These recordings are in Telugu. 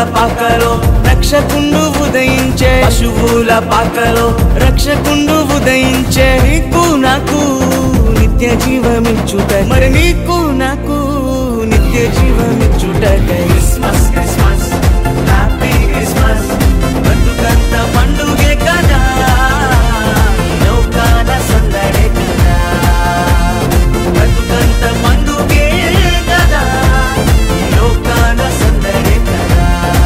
పాకలో రక్షకుండు ఉదయించే, పశువుల పాకలో రక్షకుండు ఉదయించే. నీకు నాకు నిత్య జీవమిచ్చుట, మరి నీకు నాకు నిత్య జీవమిచ్చుటకై క్రిస్మస్ క్రిస్మస్ హ్యాపీ క్రిస్మస్. బతుకంత పండుగే కదా, లోకాల సందడే కదా. బతుకంత పండుగే కదా, లోకాల సందడే కదా.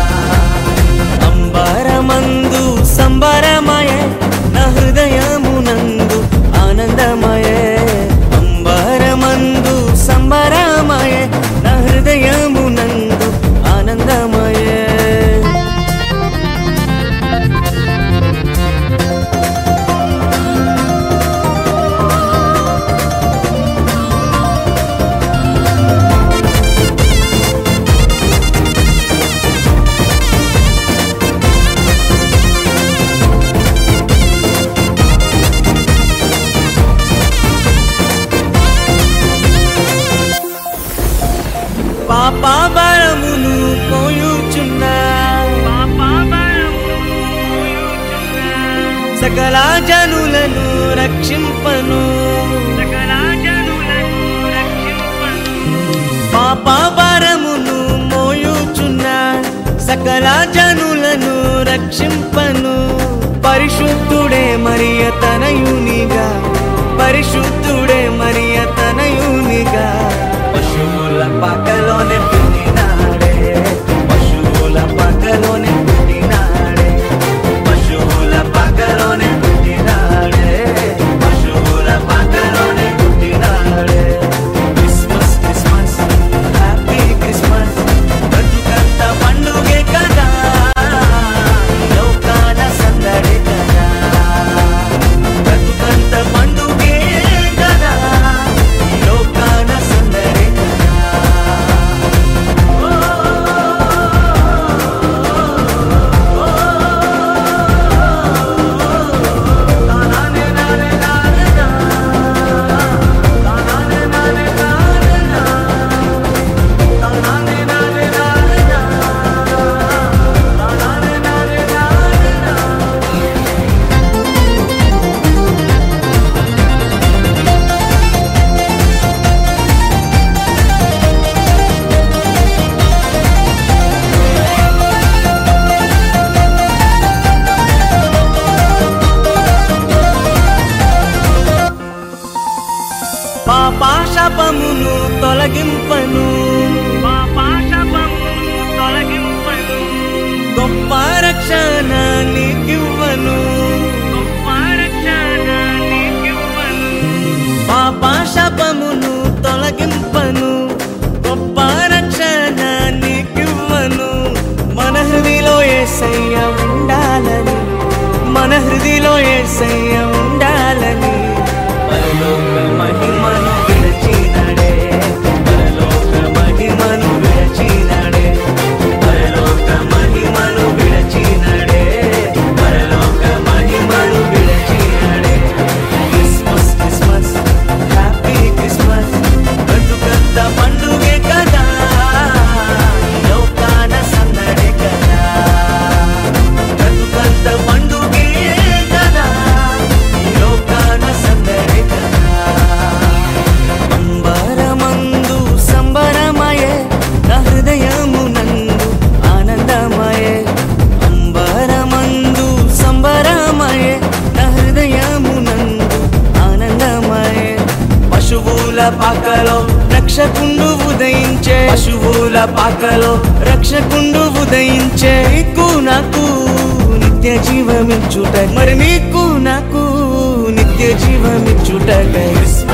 అంబరమందు సంబరమయే, నా హృదయమునందు ఆనందమయే. అంబరమందు సంబరమయే, నా హృదయమునందు ఆనందమయే. పాపభరమును మోయుచున్నా, సకల జనులను రక్షింపను. పాపభరమును మోయుచున్నా, సకల జనులను రక్షింపను. పరిశుద్ధుడే మరియ తనయునిగా, పరిశుద్ధుడే మరియ తనయునిగా. పశువుల పాకలోనే పుట్టినాడే, పశువుల పాకలోనే పుట్టినాడే. పశువుల పాకలోనే పుట్టినాడే, పశువుల పాకలోనే పుట్టినాడే. Christmas Christmas happy Christmas. బతుకంత పండుగే కదా, లోకాల సందడి కదా. బతుకంత పండుగే కదా, లోకాల సందడి కదా. పాపశాపమును తొలగింపను, గొప్ప రక్షణ నీకివ్వను. పాపశాపమును తొలగింపను, గొప్ప రక్షణ నీకివ్వను. మన హృదిలో యేసయ్య ఉండాలని, మన హృదిలో యేసయ్య ఉండాలని. పరలోక మహిమను విరచినాడే, పరలోక మహిమను విరచినాడే. పరలోక మహిమను విరచినాడే, పరలోక మహిమను విరచినాడే. Christmas Christmas happy Christmas. బతుకంత పండుగే కదా, లోకాల సందడే కదా. బతుకంత పండుగే కదా, లోకాల సందడే కదా. అంబరమందు సంబరమయే, నా హృదయమునందు ఆనందమయే. అంబరమందు సంబరమయే, నా హృదయమునందు ఆనందమయే. పశువుల పాకలో రక్షకుండు ఉదయించే, పశువుల పాకలో రక్షకుండు ఉదయించే. నీకు నాకు నిత్య జీవమిచ్చుట, మరి నీకు నాకు నిత్య జీవమిచ్చుటకై